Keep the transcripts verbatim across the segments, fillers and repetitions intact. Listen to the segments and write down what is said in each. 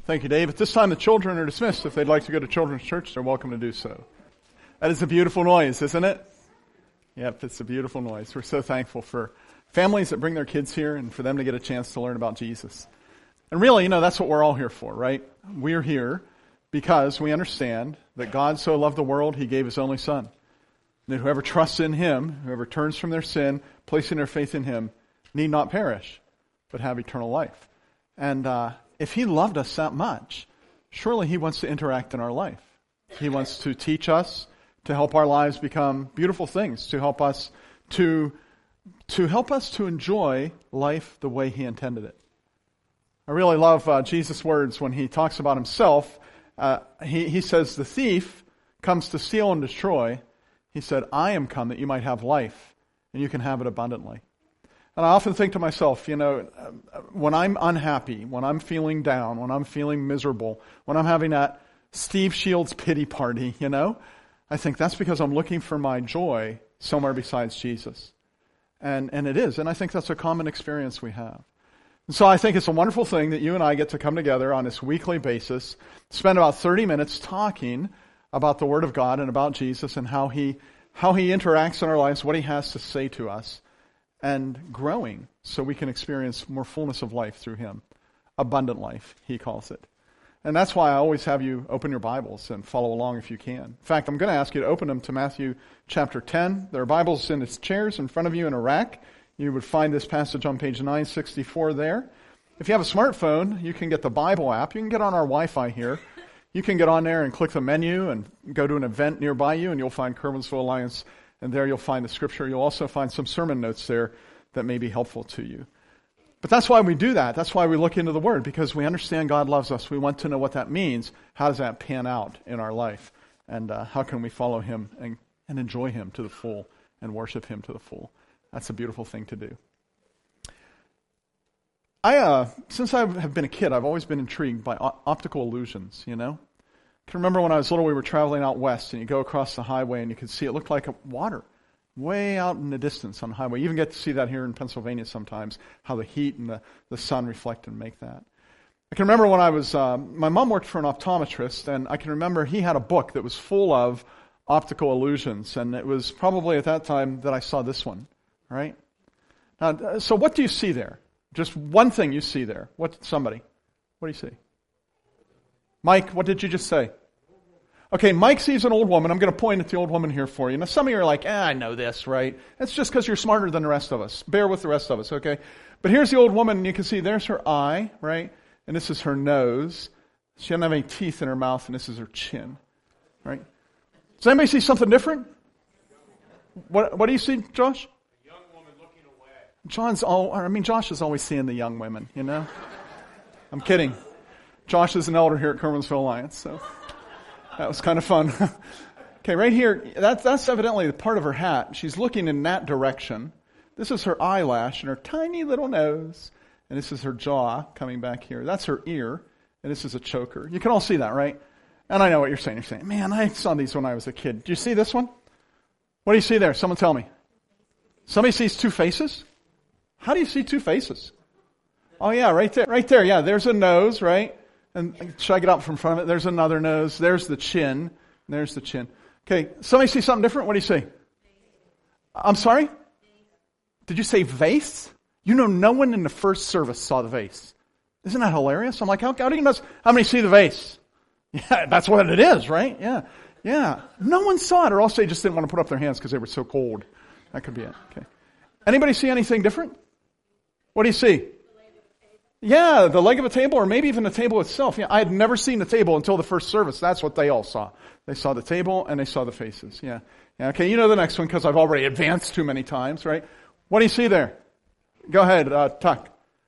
Thank you, Dave. At this time, the children are dismissed. If they'd like to go to children's church, they're welcome to do so. That is a beautiful noise, isn't it? Yep, it's a beautiful noise. We're so thankful for families that bring their kids here and for them to get a chance to learn about Jesus. And really, you know, that's what we're all here for, right? We're here because we understand that God so loved the world, He gave His only Son. And that whoever trusts in Him, whoever turns from their sin, placing their faith in Him, need not perish, but have eternal life. And uh, if He loved us that much, surely He wants to interact in our life. He wants to teach us, to help our lives become beautiful things, to help us to, to help us to enjoy life the way He intended it. I really love uh, Jesus' words when He talks about Himself. Uh, he, he says, the thief comes to steal and destroy. He said, I am come that you might have life, and you can have it abundantly. And I often think to myself, you know, when I'm unhappy, when I'm feeling down, when I'm feeling miserable, when I'm having that Steve Shields pity party, you know, I think that's because I'm looking for my joy somewhere besides Jesus. And and it is. And I think that's a common experience we have. And so I think it's a wonderful thing that you and I get to come together on this weekly basis, spend about thirty minutes talking about the Word of God and about Jesus and how He how He interacts in our lives, what He has to say to us, and growing so we can experience more fullness of life through Him. Abundant life, He calls it. And that's why I always have you open your Bibles and follow along if you can. In fact, I'm going to ask you to open them to Matthew chapter ten. There are Bibles in the chairs in front of you in a rack. You would find this passage on page nine sixty-four there. If you have a smartphone, you can get the Bible app. You can get on our Wi-Fi here. You can get on there and click the menu and go to an event nearby you, and you'll find Kerwinsville Alliance, and there you'll find the Scripture. You'll also find some sermon notes there that may be helpful to you. But that's why we do that. That's why we look into the Word, because we understand God loves us. We want to know what that means. How does that pan out in our life? And uh, how can we follow Him and, and enjoy Him to the full and worship Him to the full? That's a beautiful thing to do. I, uh, since I have been a kid, I've always been intrigued by o- optical illusions, you know? I can remember when I was little, we were traveling out west, and you go across the highway, and you could see it looked like a water. Way out in the distance on the highway. You even get to see that here in Pennsylvania sometimes, how the heat and the, the sun reflect and make that. I can remember when I was, uh, my mom worked for an optometrist, and I can remember he had a book that was full of optical illusions, and it was probably at that time that I saw this one, right? Now, so what do you see there? Just one thing you see there. What, somebody, what do you see? Mike, what did you just say? Okay, Mike sees an old woman. I'm going to point at the old woman here for you. Now, some of you are like, ah, I know this, right? It's just because you're smarter than the rest of us. Bear with the rest of us, okay? But here's the old woman, and you can see there's her eye, right? And this is her nose. She doesn't have any teeth in her mouth, and this is her chin, right? Does anybody see something different? What What do you see, Josh? A young woman looking away. John's all, I mean, Josh is always seeing the young women, you know? I'm kidding. Josh is an elder here at Kerwinsville Alliance, so... That was kind of fun. Okay, right here, that, that's evidently the part of her hat. She's looking in that direction. This is her eyelash and her tiny little nose. And this is her jaw coming back here. That's her ear. And this is a choker. You can all see that, right? And I know what you're saying. You're saying, man, I saw these when I was a kid. Do you see this one? What do you see there? Someone tell me. Somebody sees two faces? How do you see two faces? Oh, yeah, right there. Right there, yeah. There's a nose, right? And should I get up from front of it? There's another nose. There's the chin. There's the chin. Okay, somebody see something different? What do you see? I'm sorry? Did you say vase? You know no one in the first service saw the vase. Isn't that hilarious? I'm like, how, how do you know? How many see the vase? Yeah, that's what it is, right? Yeah, yeah. No one saw it, or else they just didn't want to put up their hands because they were so cold. That could be it. Okay. Anybody see anything different? What do you see? Yeah, the leg of a table, or maybe even the table itself. Yeah, I had never seen the table until the first service. That's what they all saw. They saw the table and they saw the faces. Yeah. Yeah. Okay, you know the next one because I've already advanced too many times, right? What do you see there? Go ahead, uh, Tuck.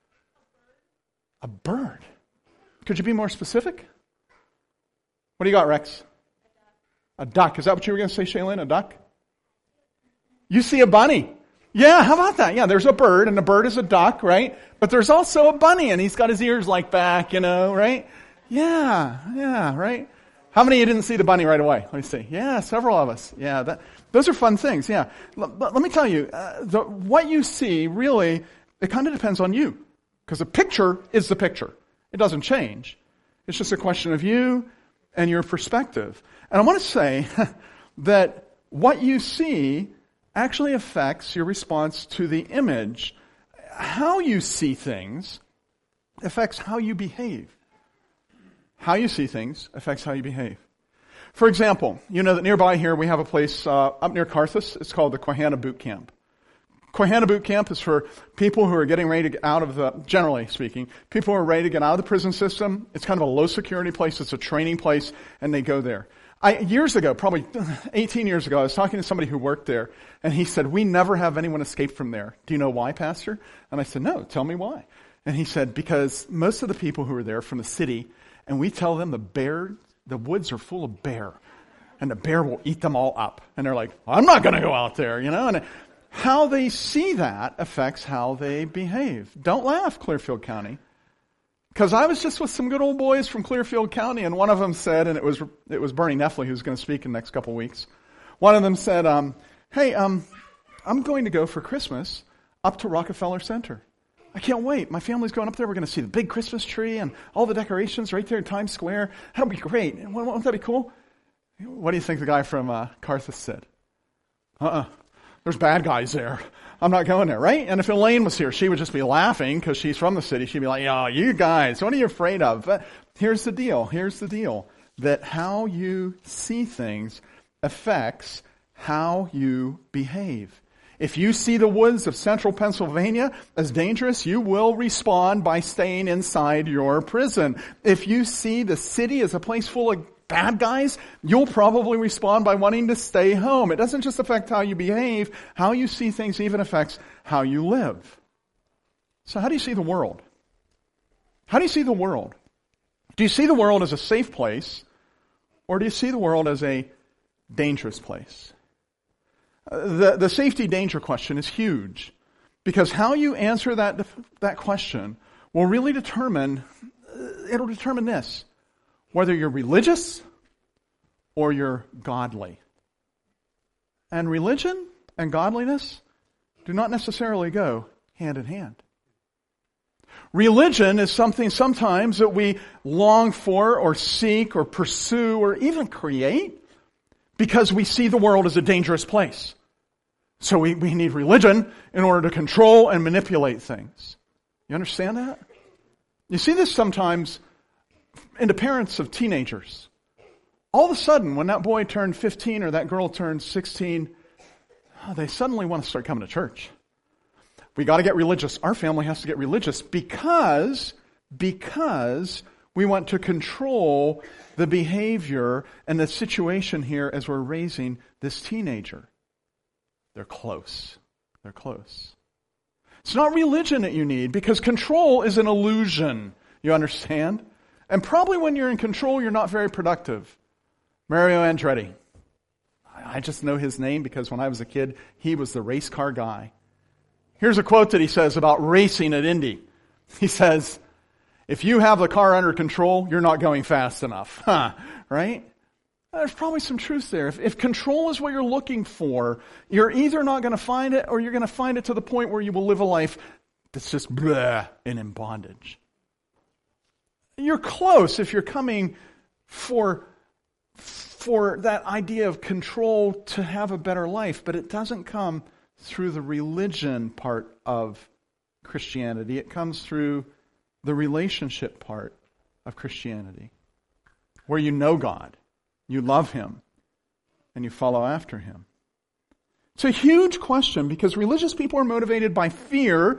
A bird. Could you be more specific? What do you got, Rex? A duck. Is that what you were going to say, Shaylin? A duck? You see a bunny. Yeah, how about that? Yeah, there's a bird, and the bird is a duck, right? But there's also a bunny, and he's got his ears like back, you know, right? Yeah, yeah, right? How many of you didn't see the bunny right away? Let me see. Yeah, several of us. Yeah, that, those are fun things, yeah. But let me tell you, uh, the, what you see, really, it kind of depends on you. Because the picture is the picture. It doesn't change. It It's just a question of you and your perspective. And I want to say that what you see actually affects your response to the image. How you see things affects how you behave. How you see things affects how you behave. For example, you know that nearby here we have a place uh, up near Carthus. It's called the Quahana Boot Camp. Quahana Boot Camp is for people who are getting ready to get out of the, generally speaking, people who are ready to get out of the prison system. It's kind of a low security place. It's a training place, and they go there. I, years ago, probably eighteen years ago, I was talking to somebody who worked there, and he said, we never have anyone escape from there. Do you know why, Pastor? And I said, no, tell me why. And he said, because most of the people who are there from the city, and we tell them the bear, the woods are full of bear, and the bear will eat them all up. And they're like, I'm not going to go out there, you know, and how they see that affects how they behave. Don't laugh, Clearfield County. Because I was just with some good old boys from Clearfield County, and one of them said, and it was it was Bernie Neffley who's going to speak in the next couple of weeks. One of them said, um, hey, um, I'm going to go for Christmas up to Rockefeller Center. I can't wait. My family's going up there. We're going to see the big Christmas tree and all the decorations right there in Times Square. That'll be great. Won't, won't that be cool? What do you think the guy from uh, Carthus said? Uh-uh. There's bad guys there. I'm not going there, right? And if Elaine was here, she would just be laughing because she's from the city. She'd be like, oh, you guys, what are you afraid of? But here's the deal. Here's the deal. That how you see things affects how you behave. If you see the woods of central Pennsylvania as dangerous, you will respond by staying inside your prison. If you see the city as a place full of bad guys, you'll probably respond by wanting to stay home. It doesn't just affect how you behave. How you see things even affects how you live. So how do you see the world? How do you see the world? Do you see the world as a safe place, or do you see the world as a dangerous place? The, the safety danger question is huge, because how you answer that, that question will really determine, it'll determine this: whether you're religious or you're godly. And religion and godliness do not necessarily go hand in hand. Religion is something sometimes that we long for or seek or pursue or even create because we see the world as a dangerous place. So we, we need religion in order to control and manipulate things. You understand that? You see this sometimes in the parents of teenagers. All of a sudden, when that boy turned fifteen or that girl turned sixteen, oh, they suddenly want to start coming to church. We got to get religious. Our family has to get religious because, because we want to control the behavior and the situation here as we're raising this teenager. They're close. They're close. It's not religion that you need, because control is an illusion. You understand? And probably when you're in control, you're not very productive. Mario Andretti. I just know his name because when I was a kid, he was the race car guy. Here's a quote that he says about racing at Indy. He says, if you have the car under control, you're not going fast enough. Huh, right? There's probably some truth there. If, if control is what you're looking for, you're either not going to find it, or you're going to find it to the point where you will live a life that's just bleh and in bondage. You're close if you're coming for, for that idea of control to have a better life, but it doesn't come through the religion part of Christianity. It comes through the relationship part of Christianity, where you know God, you love Him, and you follow after Him. It's a huge question because religious people are motivated by fear,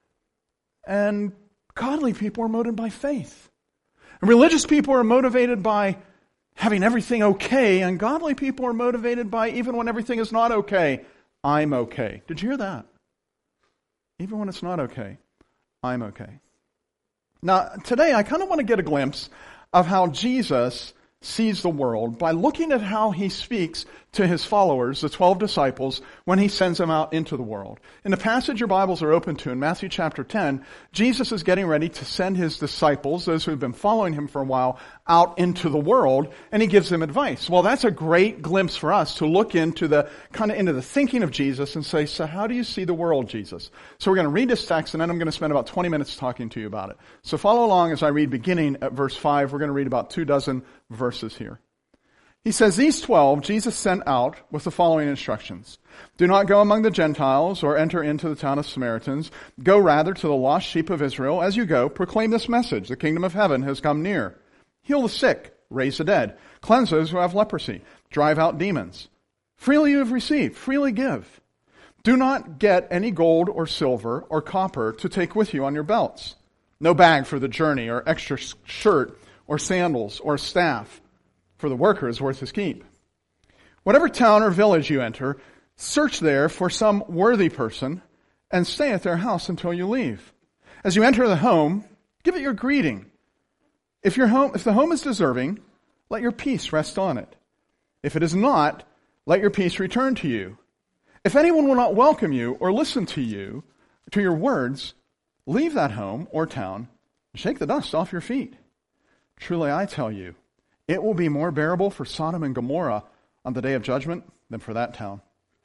and godly people are motivated by faith. And religious people are motivated by having everything okay, and godly people are motivated by even when everything is not okay, I'm okay. Did you hear that? Even when it's not okay, I'm okay. Now, today I kind of want to get a glimpse of how Jesus sees the world by looking at how He speaks to his followers, the twelve disciples, when he sends them out into the world. In the passage your Bibles are open to, in Matthew chapter ten, Jesus is getting ready to send his disciples, those who have been following him for a while, out into the world, and he gives them advice. Well, that's a great glimpse for us to look into the, kind of into the thinking of Jesus and say, so how do you see the world, Jesus? So we're going to read this text, and then I'm going to spend about twenty minutes talking to you about it. So follow along as I read beginning at verse five. We're going to read about two dozen verses here. He says, these twelve Jesus sent out with the following instructions. Do not go among the Gentiles or enter into the town of Samaritans. Go rather to the lost sheep of Israel. As you go, proclaim this message. The kingdom of heaven has come near. Heal the sick, raise the dead, cleanse those who have leprosy, drive out demons. Freely you have received, freely give. Do not get any gold or silver or copper to take with you on your belts. No bag for the journey or extra shirt or sandals or staff, for the worker is worth his keep. Whatever town or village you enter, search there for some worthy person and stay at their house until you leave. As you enter the home, give it your greeting. If your home, if the home is deserving, let your peace rest on it. If it is not, let your peace return to you. If anyone will not welcome you or listen to you, to your words, leave that home or town and shake the dust off your feet. Truly I tell you, it will be more bearable for Sodom and Gomorrah on the day of judgment than for that town.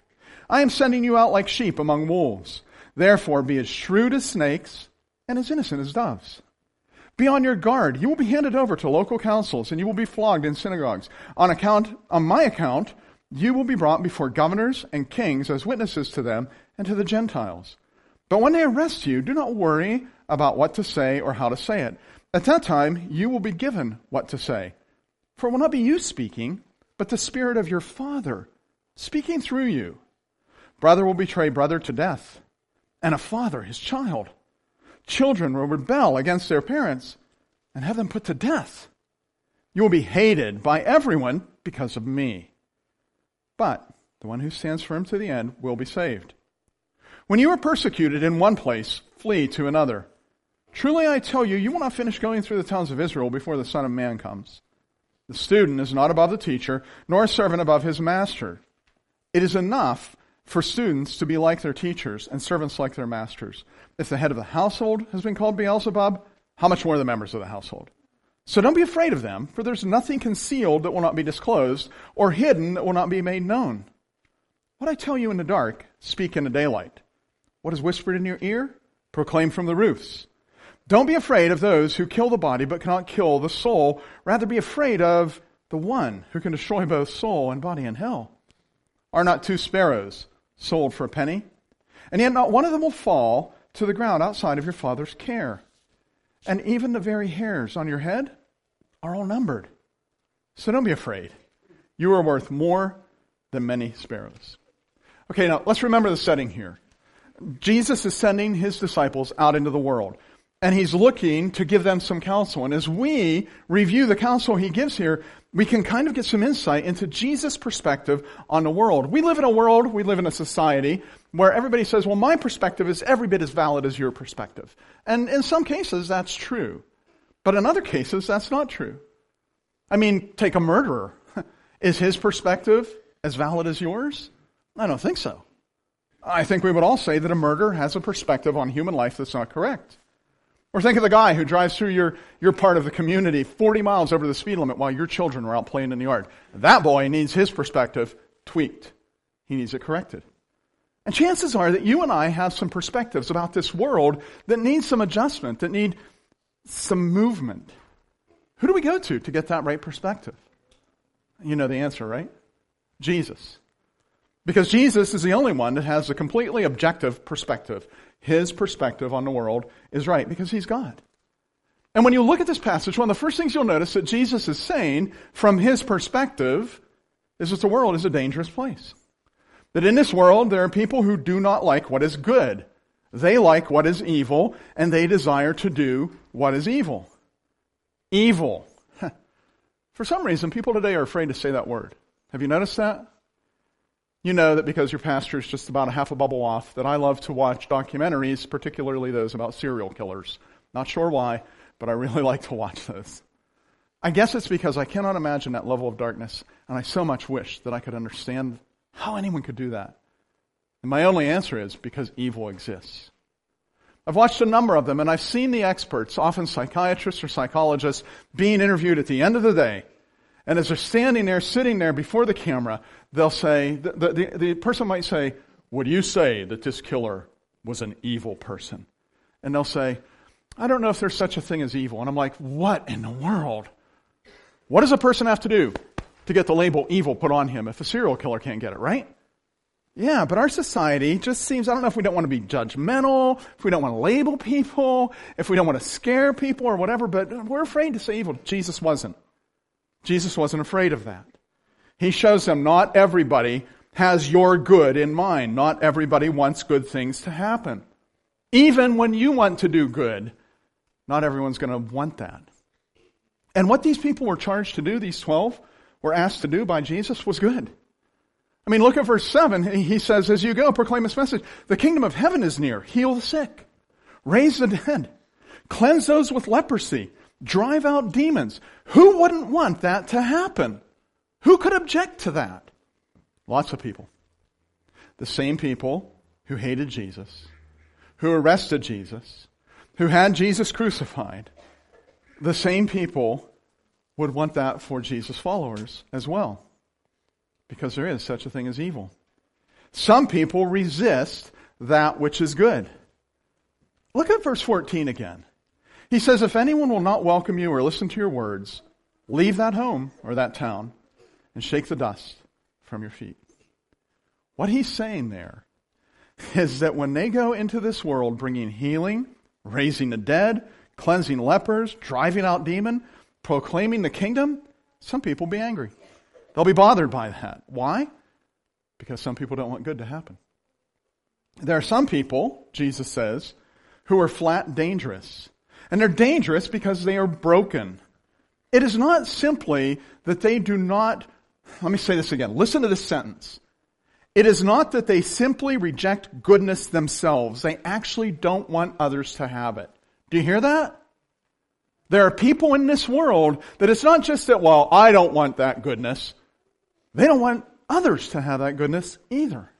I am sending you out like sheep among wolves. Therefore be as shrewd as snakes and as innocent as doves. Be on your guard. You will be handed over to local councils and you will be flogged in synagogues. On account, on my account, you will be brought before governors and kings as witnesses to them and to the Gentiles. But when they arrest you, do not worry about what to say or how to say it. At that time, you will be given what to say. For it will not be you speaking, but the Spirit of your Father speaking through you. Brother will betray brother to death, and a father his child. Children will rebel against their parents and have them put to death. You will be hated by everyone because of me. But the one who stands firm to the end will be saved. When you are persecuted in one place, flee to another. Truly I tell you, you will not finish going through the towns of Israel before the Son of Man comes. The student is not above the teacher, nor a servant above his master. It is enough for students to be like their teachers and servants like their masters. If the head of the household has been called Beelzebub, how much more the members of the household? So don't be afraid of them, for there's nothing concealed that will not be disclosed, or hidden that will not be made known. What I tell you in the dark, speak in the daylight. What is whispered in your ear, proclaim from the roofs. Don't be afraid of those who kill the body but cannot kill the soul. Rather be afraid of the one who can destroy both soul and body in hell. Are not two sparrows sold for a penny? And yet not one of them will fall to the ground outside of your Father's care. And even the very hairs on your head are all numbered. So don't be afraid. You are worth more than many sparrows. Okay, now let's remember the setting here. Jesus is sending his disciples out into the world. And he's looking to give them some counsel. And as we review the counsel he gives here, we can kind of get some insight into Jesus' perspective on the world. We live in a world, we live in a society where everybody says, well, my perspective is every bit as valid as your perspective. And in some cases, that's true. But in other cases, that's not true. I mean, take a murderer. Is his perspective as valid as yours? I don't think so. I think we would all say that a murderer has a perspective on human life that's not correct. Or think of the guy who drives through your, your part of the community forty miles over the speed limit while your children are out playing in the yard. That boy needs his perspective tweaked. He needs it corrected. And chances are that you and I have some perspectives about this world that need some adjustment, that need some movement. Who do we go to to get that right perspective? You know the answer, right? Jesus. Because Jesus is the only one that has a completely objective perspective. His perspective on the world is right because he's God. And when you look at this passage, one of the first things you'll notice that Jesus is saying from his perspective is that the world is a dangerous place. That in this world there are people who do not like what is good. They like what is evil, and they desire to do what is evil. Evil. For some reason, people today are afraid to say that word. Have you noticed that? You know that because your pastor is just about a half a bubble off, that I love to watch documentaries, particularly those about serial killers. Not sure why, but I really like to watch those. I guess it's because I cannot imagine that level of darkness, and I so much wish that I could understand how anyone could do that. And my only answer is because evil exists. I've watched a number of them, and I've seen the experts, often psychiatrists or psychologists, being interviewed at the end of the day. And as they're standing there, sitting there before the camera, they'll say, the, the, the person might say, would you say that this killer was an evil person? And they'll say, I don't know if there's such a thing as evil. And I'm like, what in the world? What does a person have to do to get the label evil put on him if a serial killer can't get it, right? Yeah, but our society just seems, I don't know if we don't want to be judgmental, if we don't want to label people, if we don't want to scare people or whatever, but we're afraid to say evil. Jesus wasn't. Jesus wasn't afraid of that. He shows them not everybody has your good in mind. Not everybody wants good things to happen. Even when you want to do good, not everyone's going to want that. And what these people were charged to do, these twelve, were asked to do by Jesus was good. I mean, look at verse seven. He says, as you go, proclaim this message. The kingdom of heaven is near. Heal the sick. Raise the dead. Cleanse those with leprosy. Drive out demons. Who wouldn't want that to happen? Who could object to that? Lots of people. The same people who hated Jesus, who arrested Jesus, who had Jesus crucified. The same people would want that for Jesus' followers as well. Because there is such a thing as evil. Some people resist that which is good. Look at verse fourteen again. He says, if anyone will not welcome you or listen to your words, leave that home or that town and shake the dust from your feet. What he's saying there is that when they go into this world bringing healing, raising the dead, cleansing lepers, driving out demons, proclaiming the kingdom, some people will be angry. They'll be bothered by that. Why? Because some people don't want good to happen. There are some people, Jesus says, who are flat dangerous. And they're dangerous because they are broken. It is not simply that they do not, let me say this again. Listen to this sentence. It is not that they simply reject goodness themselves. They actually don't want others to have it. Do you hear that? There are people in this world that it's not just that, well, I don't want that goodness. They don't want others to have that goodness either.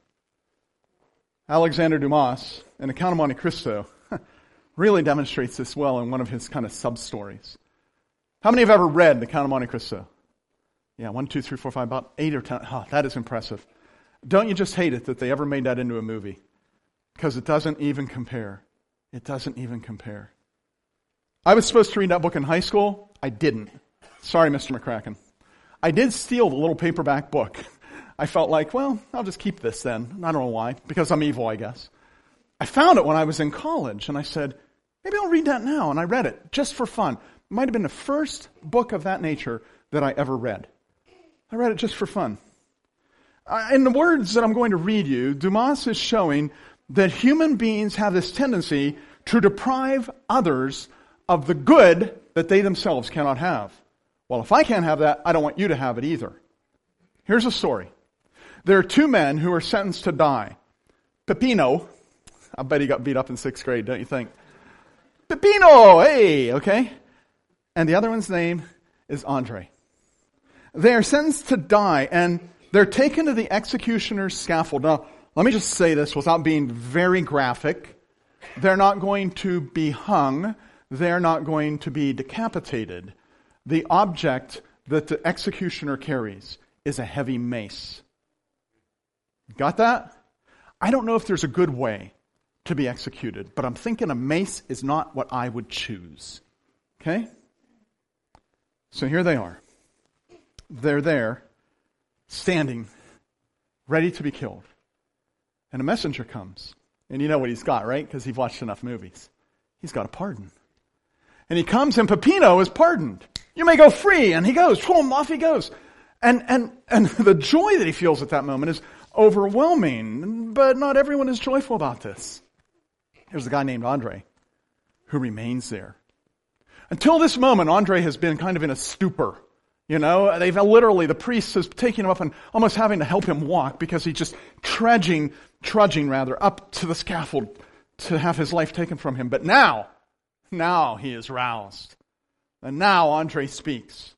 Alexander Dumas, in The Count of Monte Cristo, really demonstrates this well in one of his kind of sub-stories. How many have ever read The Count of Monte Cristo? Yeah, one, two, three, four, five, about eight or ten. Oh, that is impressive. Don't you just hate it that they ever made that into a movie? Because it doesn't even compare. It doesn't even compare. I was supposed to read that book in high school. I didn't. Sorry, Mister McCracken. I did steal the little paperback book. I felt like, well, I'll just keep this then. I don't know why. Because I'm evil, I guess. I found it when I was in college, and I said, maybe I'll read that now. And I read it just for fun. It might have been the first book of that nature that I ever read. I read it just for fun. In the words that I'm going to read you, Dumas is showing that human beings have this tendency to deprive others of the good that they themselves cannot have. Well, if I can't have that, I don't want you to have it either. Here's a story. There are two men who are sentenced to die. Peppino, I bet he got beat up in sixth grade, don't you think? Peppino, hey, okay. And the other one's name is Andre. They are sentenced to die, and they're taken to the executioner's scaffold. Now, let me just say this without being very graphic. They're not going to be hung. They're not going to be decapitated. The object that the executioner carries is a heavy mace. Got that? I don't know if there's a good way to be executed, but I'm thinking a mace is not what I would choose. Okay? So here they are. They're there, standing, ready to be killed. And a messenger comes. And you know what he's got, right? Because you've watched enough movies. He's got a pardon. And he comes and Peppino is pardoned. You may go free. And he goes, boom, off he goes. And, and, and the joy that he feels at that moment is overwhelming. But not everyone is joyful about this. There's a guy named Andre who remains there. Until this moment, Andre has been kind of in a stupor. You know, they've literally, the priest is taking him up and almost having to help him walk because he's just trudging, trudging rather, up to the scaffold to have his life taken from him. But now, now he is roused. And now Andre speaks.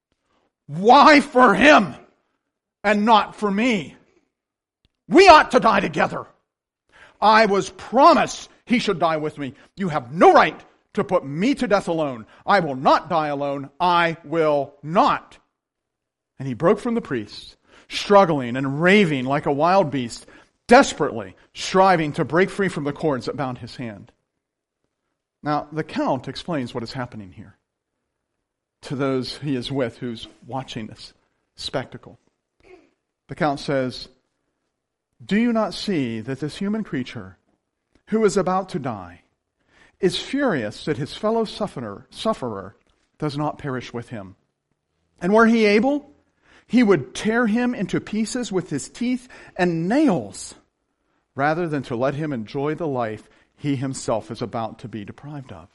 Why for him and not for me? We ought to die together. I was promised he should die with me. You have no right to put me to death alone. I will not die alone. I will not. And he broke from the priest, struggling and raving like a wild beast, desperately striving to break free from the cords that bound his hand. Now, the Count explains what is happening here to those he is with who's watching this spectacle. The Count says, do you not see that this human creature who is about to die is furious that his fellow sufferer, sufferer does not perish with him? And were he able, he would tear him into pieces with his teeth and nails rather than to let him enjoy the life he himself is about to be deprived of.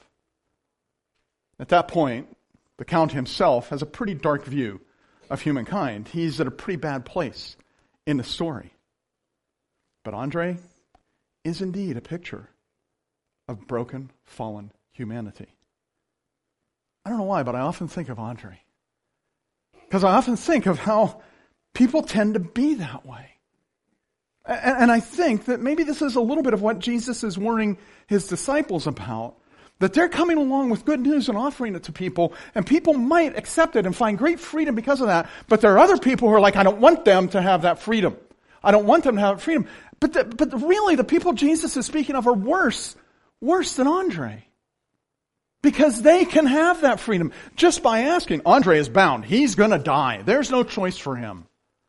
At that point, the Count himself has a pretty dark view of humankind. He's at a pretty bad place in the story. But Andre is indeed a picture of broken, fallen humanity. I don't know why, but I often think of Andre. Because I often think of how people tend to be that way. And I think that maybe this is a little bit of what Jesus is warning his disciples about. That they're coming along with good news and offering it to people, and people might accept it and find great freedom because of that. But there are other people who are like, I don't want them to have that freedom. I don't want them to have freedom. But the, but really, the people Jesus is speaking of are worse, worse than Andre. Because they can have that freedom just by asking. Andre is bound. He's going to die. There's no choice for him.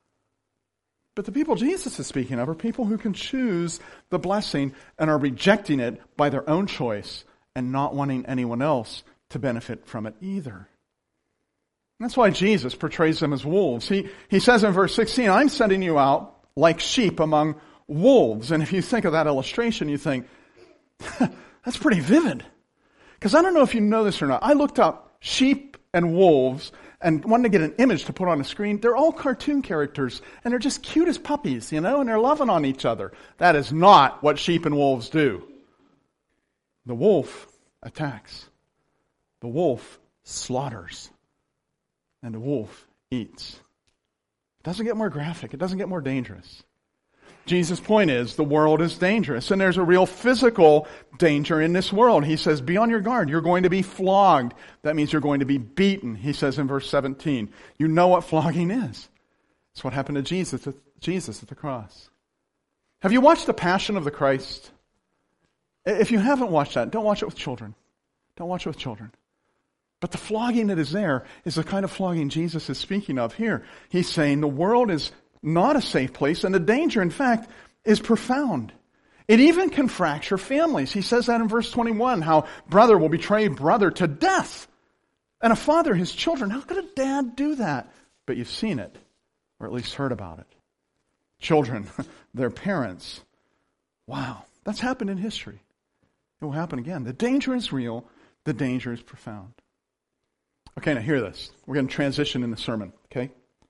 But the people Jesus is speaking of are people who can choose the blessing and are rejecting it by their own choice and not wanting anyone else to benefit from it either. And that's why Jesus portrays them as wolves. He, he says in verse sixteen, I'm sending you out like sheep among wolves. And if you think of that illustration, you think, that's pretty vivid. Because I don't know if you know this or not. I looked up sheep and wolves and wanted to get an image to put on a screen. They're all cartoon characters, and they're just cute as puppies, you know, and they're loving on each other. That is not what sheep and wolves do. The wolf attacks. The wolf slaughters. And the wolf eats. It doesn't get more graphic. It doesn't get more dangerous. Jesus' point is the world is dangerous, and there's a real physical danger in this world. He says, be on your guard. You're going to be flogged. That means you're going to be beaten. He says in verse seventeen, you know what flogging is. It's what happened to Jesus, Jesus at the cross. Have you watched The Passion of the Christ? If you haven't watched that, don't watch it with children. Don't watch it with children. But the flogging that is there is the kind of flogging Jesus is speaking of here. He's saying the world is not a safe place, and the danger, in fact, is profound. It even can fracture families. He says that in verse twenty-one, how brother will betray brother to death, and a father his children. How could a dad do that? But you've seen it, or at least heard about it. Children, their parents. Wow, that's happened in history. It will happen again. The danger is real. The danger is profound. Okay, now hear this. We're going to transition in the sermon, okay?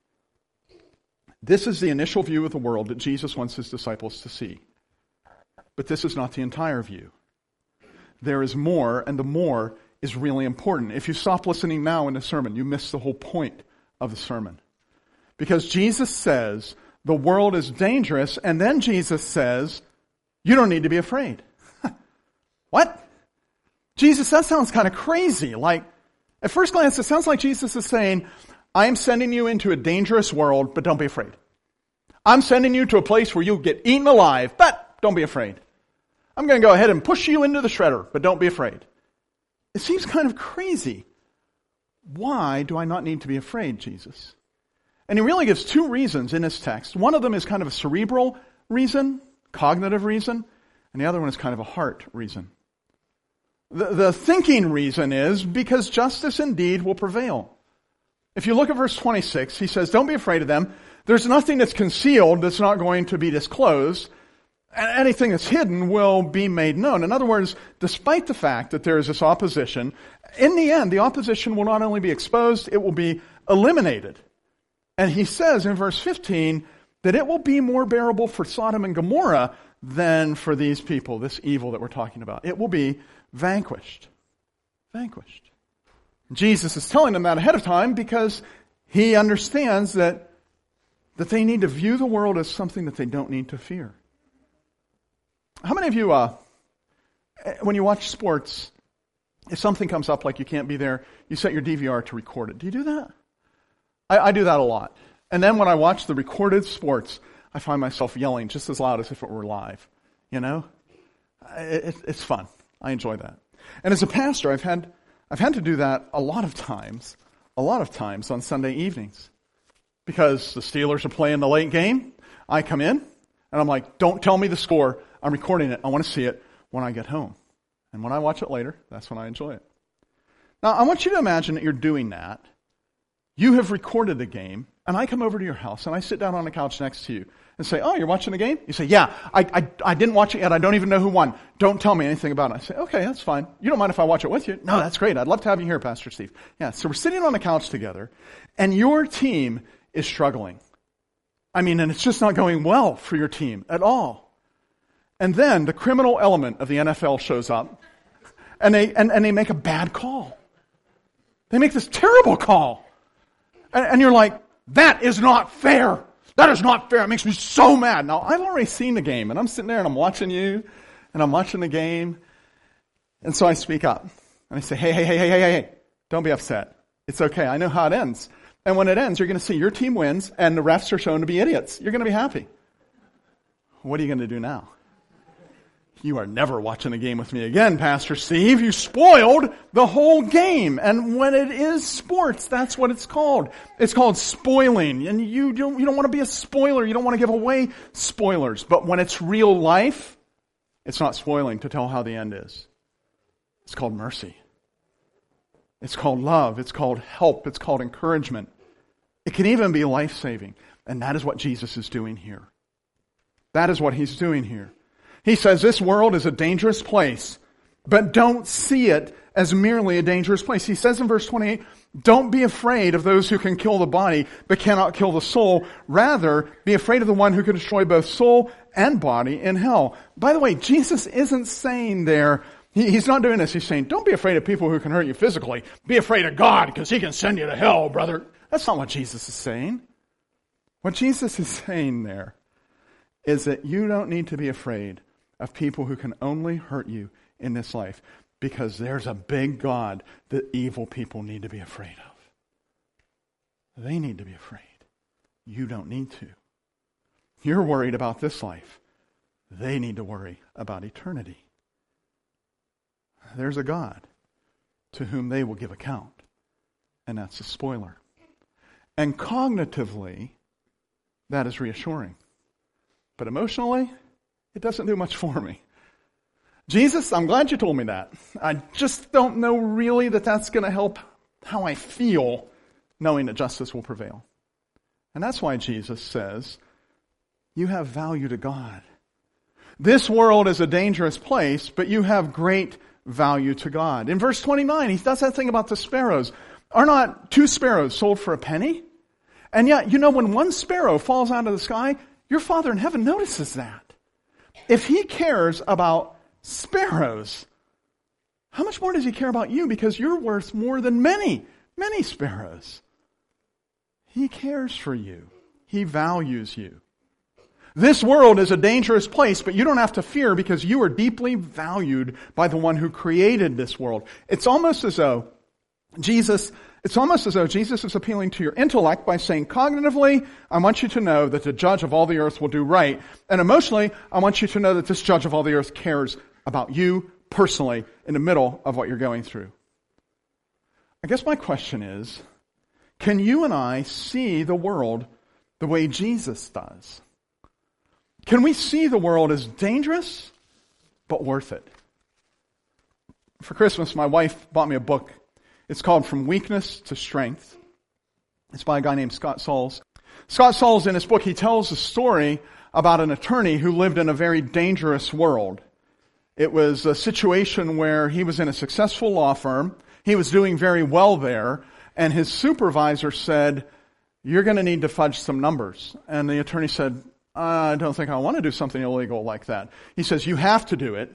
This is the initial view of the world that Jesus wants his disciples to see. But this is not the entire view. There is more, and the more is really important. If you stop listening now in the sermon, you miss the whole point of the sermon. Because Jesus says the world is dangerous, and then Jesus says, you don't need to be afraid. What? Jesus, that sounds kind of crazy. Like, at first glance, it sounds like Jesus is saying, I am sending you into a dangerous world, but don't be afraid. I'm sending you to a place where you'll get eaten alive, but don't be afraid. I'm going to go ahead and push you into the shredder, but don't be afraid. It seems kind of crazy. Why do I not need to be afraid, Jesus? And he really gives two reasons in this text. One of them is kind of a cerebral reason, cognitive reason, and the other one is kind of a heart reason. The, the thinking reason is because justice indeed will prevail. If you look at verse twenty-six, he says, don't be afraid of them. There's nothing that's concealed that's not going to be disclosed. And anything that's hidden will be made known. In other words, despite the fact that there is this opposition, in the end, the opposition will not only be exposed, it will be eliminated. And he says in verse fifteen that it will be more bearable for Sodom and Gomorrah than for these people, this evil that we're talking about. It will be vanquished. Vanquished. Jesus is telling them that ahead of time because he understands that, that they need to view the world as something that they don't need to fear. How many of you, uh, when you watch sports, if something comes up like you can't be there, you set your D V R to record it? Do you do that? I, I do that a lot. And then when I watch the recorded sports, I find myself yelling just as loud as if it were live. You know? It, it, it's fun. I enjoy that. And as a pastor, I've had I've had to do that a lot of times, a lot of times on Sunday evenings. Because the Steelers are playing the late game, I come in, and I'm like, don't tell me the score. I'm recording it. I want to see it when I get home. And when I watch it later, that's when I enjoy it. Now, I want you to imagine that you're doing that. You have recorded the game, and I come over to your house, and I sit down on the couch next to you and say, oh, you're watching the game? You say, yeah, I, I, I didn't watch it yet. I don't even know who won. Don't tell me anything about it. I say, okay, that's fine. You don't mind if I watch it with you? No, that's great. I'd love to have you here, Pastor Steve. Yeah, so we're sitting on the couch together, and your team is struggling. I mean, and it's just not going well for your team at all. And then the criminal element of the N F L shows up, and they and, and they make a bad call. They make this terrible call. And, and you're like, that is not fair. That is not fair. It makes me so mad. Now, I've already seen the game, and I'm sitting there, and I'm watching you, and I'm watching the game. And so I speak up, and I say, hey, hey, hey, hey, hey, hey, hey, don't be upset. It's okay. I know how it ends. And when it ends, you're going to see your team wins, and the refs are shown to be idiots. You're going to be happy. What are you going to do now? You are never watching a game with me again, Pastor Steve. You spoiled the whole game. And when it is sports, that's what it's called. It's called spoiling. And you don't, you don't want to be a spoiler. You don't want to give away spoilers. But when it's real life, it's not spoiling to tell how the end is. It's called mercy. It's called love. It's called help. It's called encouragement. It can even be life-saving. And that is what Jesus is doing here. That is what he's doing here. He says this world is a dangerous place, but don't see it as merely a dangerous place. He says in verse twenty-eight, don't be afraid of those who can kill the body, but cannot kill the soul. Rather, be afraid of the one who can destroy both soul and body in hell. By the way, Jesus isn't saying there, he, he's not doing this. He's saying, don't be afraid of people who can hurt you physically. Be afraid of God, because he can send you to hell, brother. That's not what Jesus is saying. What Jesus is saying there is that you don't need to be afraid of people who can only hurt you in this life, because there's a big God that evil people need to be afraid of. They need to be afraid. You don't need to. You're worried about this life. They need to worry about eternity. There's a God to whom they will give account, and that's a spoiler. And cognitively, that is reassuring. But emotionally, it doesn't do much for me. Jesus, I'm glad you told me that. I just don't know really that that's going to help how I feel knowing that justice will prevail. And that's why Jesus says, you have value to God. This world is a dangerous place, but you have great value to God. In verse twenty-nine, he does that thing about the sparrows. Are not two sparrows sold for a penny? And yet, you know, when one sparrow falls out of the sky, your Father in heaven notices that. If he cares about sparrows, how much more does he care about you? Because you're worth more than many, many sparrows. He cares for you. He values you. This world is a dangerous place, but you don't have to fear because you are deeply valued by the one who created this world. It's almost as though Jesus It's almost as though Jesus is appealing to your intellect by saying, cognitively, I want you to know that the judge of all the earth will do right. And emotionally, I want you to know that this judge of all the earth cares about you personally in the middle of what you're going through. I guess my question is, can you and I see the world the way Jesus does? Can we see the world as dangerous, but worth it? For Christmas, my wife bought me a book. It's called From Weakness to Strength. It's by a guy named Scott Sauls. Scott Sauls, in his book, he tells a story about an attorney who lived in a very dangerous world. It was a situation where he was in a successful law firm. He was doing very well there, and his supervisor said, you're going to need to fudge some numbers. And the attorney said, I don't think I want to do something illegal like that. He says, you have to do it,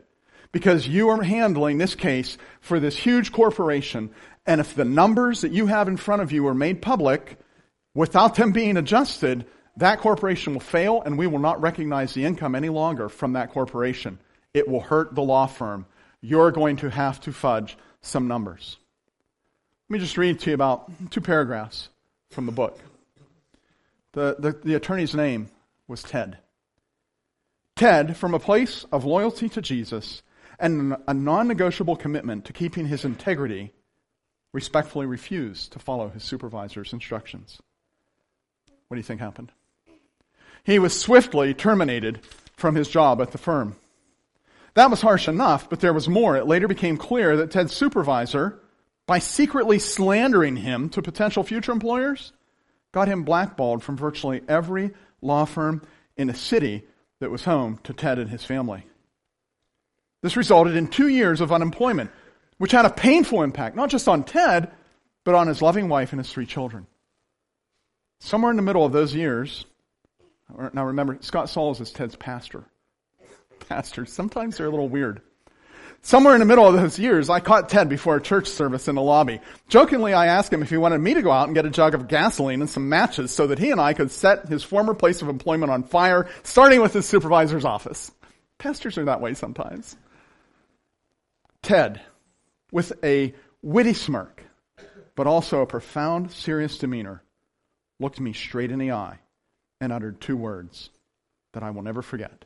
because you are handling this case for this huge corporation. And if the numbers that you have in front of you are made public without them being adjusted, that corporation will fail and we will not recognize the income any longer from that corporation. It will hurt the law firm. You're going to have to fudge some numbers. Let me just read to you about two paragraphs from the book. The, the, the attorney's name was Ted. Ted, from a place of loyalty to Jesus and a non-negotiable commitment to keeping his integrity, respectfully refused to follow his supervisor's instructions. What do you think happened? He was swiftly terminated from his job at the firm. That was harsh enough, but there was more. It later became clear that Ted's supervisor, by secretly slandering him to potential future employers, got him blackballed from virtually every law firm in the city that was home to Ted and his family. This resulted in two years of unemployment, which had a painful impact, not just on Ted, but on his loving wife and his three children. Somewhere in the middle of those years, now remember, Scott Sauls is Ted's pastor. Pastors, sometimes they're a little weird. Somewhere in the middle of those years, I caught Ted before a church service in the lobby. Jokingly, I asked him if he wanted me to go out and get a jug of gasoline and some matches so that he and I could set his former place of employment on fire, starting with his supervisor's office. Pastors are that way sometimes. Ted, with a witty smirk, but also a profound, serious demeanor, looked me straight in the eye and uttered two words that I will never forget.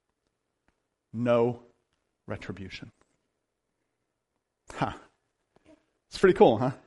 No retribution. Huh. It's pretty cool, huh?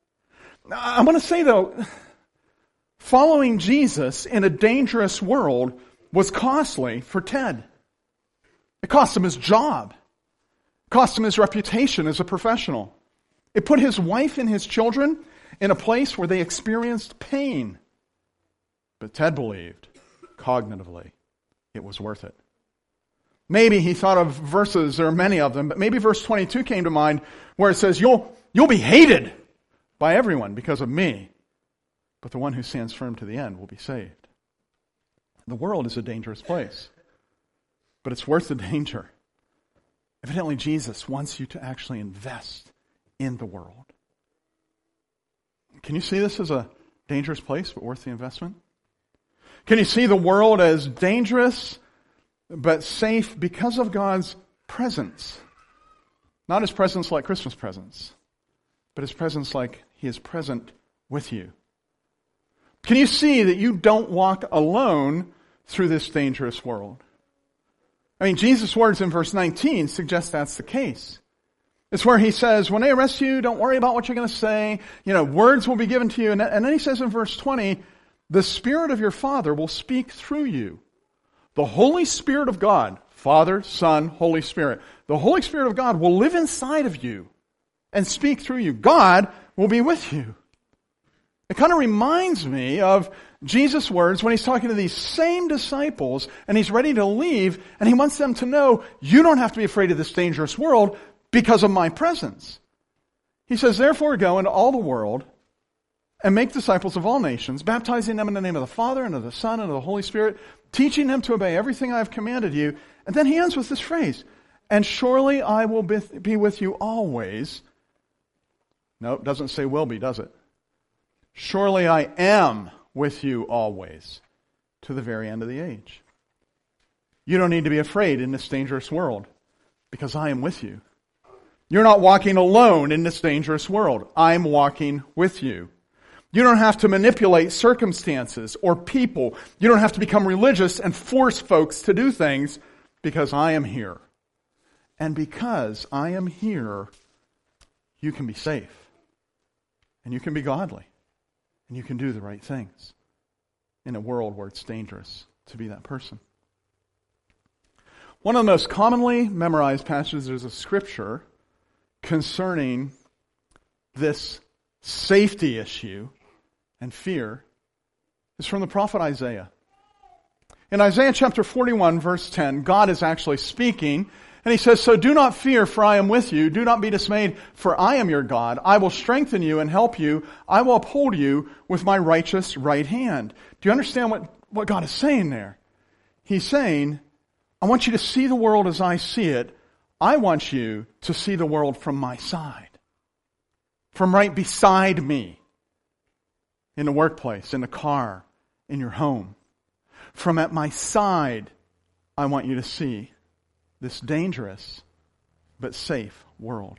I want to say, though, following Jesus in a dangerous world was costly for Ted. It cost him his job. It cost him his reputation as a professional. It put his wife and his children in a place where they experienced pain. But Ted believed, cognitively, it was worth it. Maybe he thought of verses, there are many of them, but maybe verse twenty-two came to mind where it says, you'll, you'll be hated by everyone because of me, but the one who stands firm to the end will be saved. The world is a dangerous place, but it's worth the danger. Evidently, Jesus wants you to actually invest in the world. Can you see this as a dangerous place, but worth the investment? Can you see the world as dangerous, but safe because of God's presence? Not his presence like Christmas presents, but his presence like he is present with you. Can you see that you don't walk alone through this dangerous world? I mean, Jesus' words in verse nineteen suggest that's the case. It's where he says, when they arrest you, don't worry about what you're going to say. You know, words will be given to you. And then he says in verse twenty, the Spirit of your Father will speak through you. The Holy Spirit of God, Father, Son, Holy Spirit. The Holy Spirit of God will live inside of you and speak through you. God will be with you. It kind of reminds me of Jesus' words when he's talking to these same disciples and he's ready to leave and he wants them to know, you don't have to be afraid of this dangerous world because of my presence. He says, therefore go into all the world and make disciples of all nations, baptizing them in the name of the Father and of the Son and of the Holy Spirit, teaching them to obey everything I have commanded you. And then he ends with this phrase, and surely I will be with you always. No, it doesn't say will be, does it? Surely I am with you always to the very end of the age. You don't need to be afraid in this dangerous world because I am with you. You're not walking alone in this dangerous world. I'm walking with you. You don't have to manipulate circumstances or people. You don't have to become religious and force folks to do things because I am here. And because I am here, you can be safe. And you can be godly. And you can do the right things in a world where it's dangerous to be that person. One of the most commonly memorized passages of Scripture concerning this safety issue and fear is from the prophet Isaiah. In Isaiah chapter forty-one, verse ten, God is actually speaking, and he says, so do not fear, for I am with you. Do not be dismayed, for I am your God. I will strengthen you and help you. I will uphold you with my righteous right hand. Do you understand what, what God is saying there? He's saying, I want you to see the world as I see it. I want you to see the world from my side. From right beside me. In the workplace, in the car, in your home. From at my side, I want you to see this dangerous but safe world.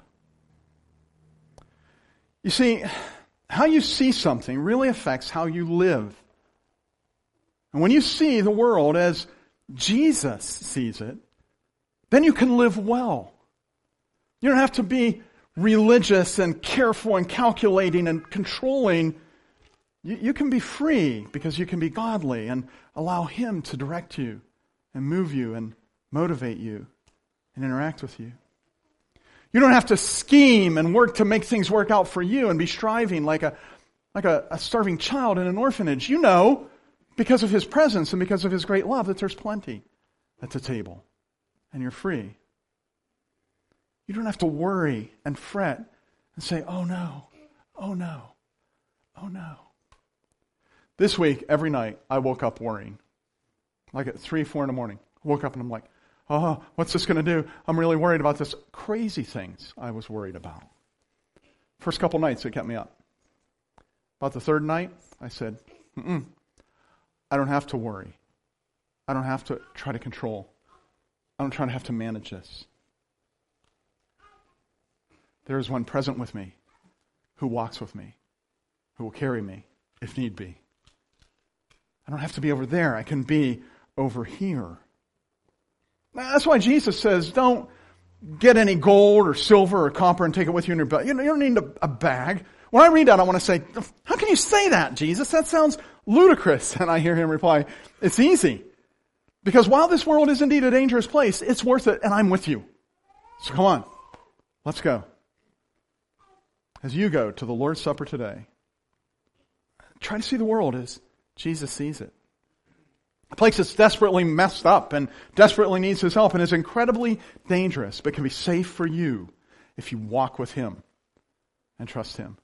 You see, how you see something really affects how you live. And when you see the world as Jesus sees it, then you can live well. You don't have to be religious and careful and calculating and controlling. You, you can be free because you can be godly and allow Him to direct you and move you and motivate you and interact with you. You don't have to scheme and work to make things work out for you and be striving like a like a, a starving child in an orphanage. You know, because of His presence and because of His great love, that there's plenty at the table. And you're free. You don't have to worry and fret and say, oh no, oh no, oh no. This week, every night, I woke up worrying. Like at three, four in the morning. I woke up and I'm like, oh, what's this going to do? I'm really worried about this. Crazy things I was worried about. First couple nights, it kept me up. About the third night, I said, mm-mm, I don't have to worry. I don't have to try to control. I don't try to have to manage this. There is one present with me who walks with me, who will carry me if need be. I don't have to be over there. I can be over here. That's why Jesus says, don't get any gold or silver or copper and take it with you in your bag. You don't need a, a bag. When I read that, I want to say, how can you say that, Jesus? That sounds ludicrous. And I hear Him reply, it's easy. Because while this world is indeed a dangerous place, it's worth it, and I'm with you. So come on, let's go. As you go to the Lord's Supper today, try to see the world as Jesus sees it. A place that's desperately messed up and desperately needs His help and is incredibly dangerous, but can be safe for you if you walk with Him and trust Him.